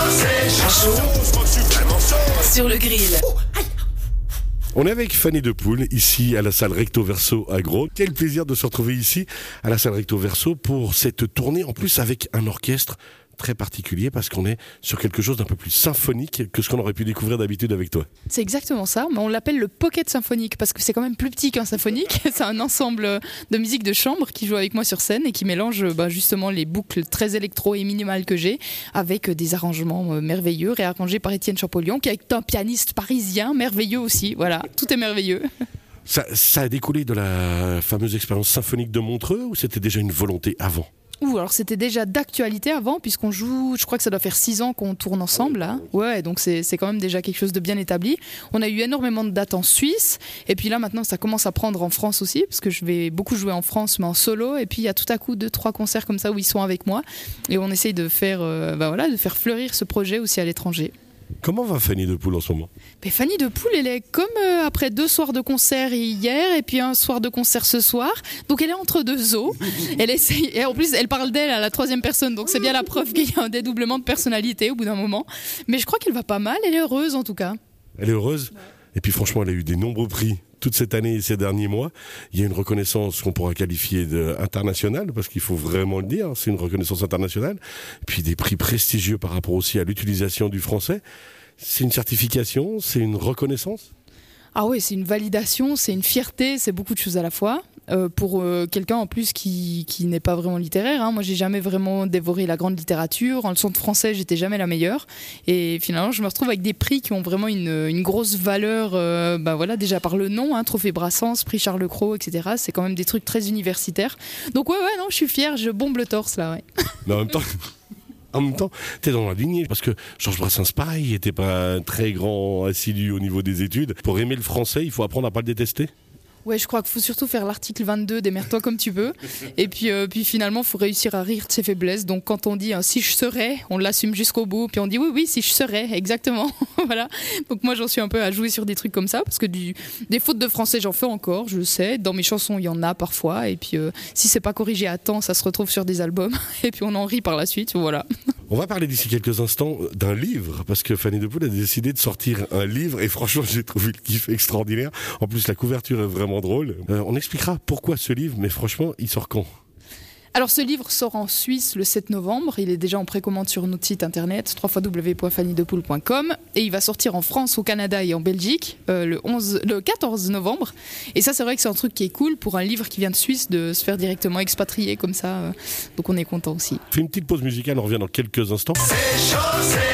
Sur le grill. On est avec Fanny Depoule, ici à la salle Recto Verso à Gros. Quel plaisir de se retrouver ici à la salle Recto Verso pour cette tournée, en plus avec un orchestre très particulier parce qu'on est sur quelque chose d'un peu plus symphonique que ce qu'on aurait pu découvrir d'habitude avec toi. C'est exactement ça, mais on l'appelle le pocket symphonique parce que c'est quand même plus petit qu'un symphonique. C'est un ensemble de musique de chambre qui joue avec moi sur scène et qui mélange justement les boucles très électro et minimales que j'ai avec des arrangements merveilleux réarrangés par Étienne Champollion qui est un pianiste parisien merveilleux aussi. Voilà, tout est merveilleux. Ça a découlé de la fameuse expérience symphonique de Montreux ou c'était déjà une volonté avant ? Alors c'était déjà d'actualité avant puisqu'on joue, je crois que ça doit faire 6 ans qu'on tourne ensemble là. Ouais, donc c'est quand même déjà quelque chose de bien établi. On a eu énormément de dates en Suisse et puis là maintenant ça commence à prendre en France aussi parce que je vais beaucoup jouer en France mais en solo et puis il y a tout à coup 2-3 concerts comme ça où ils sont avec moi et on essaye de faire, de faire fleurir ce projet aussi à l'étranger. Comment va Fanny Depoule en ce moment ? Fanny Depoule, elle est comme après 2 soirs de concert hier et puis un soir de concert ce soir. Donc elle est entre 2 eaux. Elle essaye, et en plus elle parle d'elle à la 3e personne. Donc c'est bien la preuve qu'il y a un dédoublement de personnalité au bout d'un moment. Mais je crois qu'elle va pas mal. Elle est heureuse en tout cas. Elle est heureuse ? Et puis franchement, elle a eu des nombreux prix toute cette année et ces derniers mois. Il y a une reconnaissance qu'on pourra qualifier d'internationale, parce qu'il faut vraiment le dire, c'est une reconnaissance internationale. Et puis des prix prestigieux par rapport aussi à l'utilisation du français. C'est une certification, c'est une reconnaissance ? Ah oui, c'est une validation, c'est une fierté, c'est beaucoup de choses à la fois. Pour quelqu'un en plus qui n'est pas vraiment littéraire, hein. Moi j'ai jamais vraiment dévoré la grande littérature. En leçon de français j'étais jamais la meilleure et finalement je me retrouve avec des prix qui ont vraiment une grosse valeur, déjà par le nom, hein, Trophée Brassens, prix Charles Cros, etc. C'est quand même des trucs très universitaires. Donc non, je suis fière, je bombe le torse là, ouais. Mais en même temps, t'es dans la lignée, parce que Georges Brassens, pareil, il était pas un très grand assidu au niveau des études. Pour aimer le français, il faut apprendre à pas le détester. Ouais, je crois qu'il faut surtout faire l'article 22, démerde-toi comme tu peux. Et puis finalement, il faut réussir à rire de ses faiblesses. Donc quand on dit si je serais, on l'assume jusqu'au bout. Puis on dit oui, si je serais, exactement. Voilà. Donc moi, j'en suis un peu à jouer sur des trucs comme ça. Parce que des fautes de français, j'en fais encore, je le sais. Dans mes chansons, il y en a parfois. Et puis si c'est pas corrigé à temps, ça se retrouve sur des albums. Et puis on en rit par la suite, voilà. On va parler d'ici quelques instants d'un livre, parce que Fanny Depoule a décidé de sortir un livre, et franchement j'ai trouvé le kiff extraordinaire. En plus la couverture est vraiment drôle. On expliquera pourquoi ce livre, mais franchement il sort quand ? Alors ce livre sort en Suisse le 7 novembre, il est déjà en précommande sur notre site internet www.fannydepoule.com et il va sortir en France, au Canada et en Belgique le 14 novembre. Et ça c'est vrai que c'est un truc qui est cool pour un livre qui vient de Suisse de se faire directement expatrier comme ça, donc on est content aussi. Fais une petite pause musicale, on revient dans quelques instants. C'est chaud,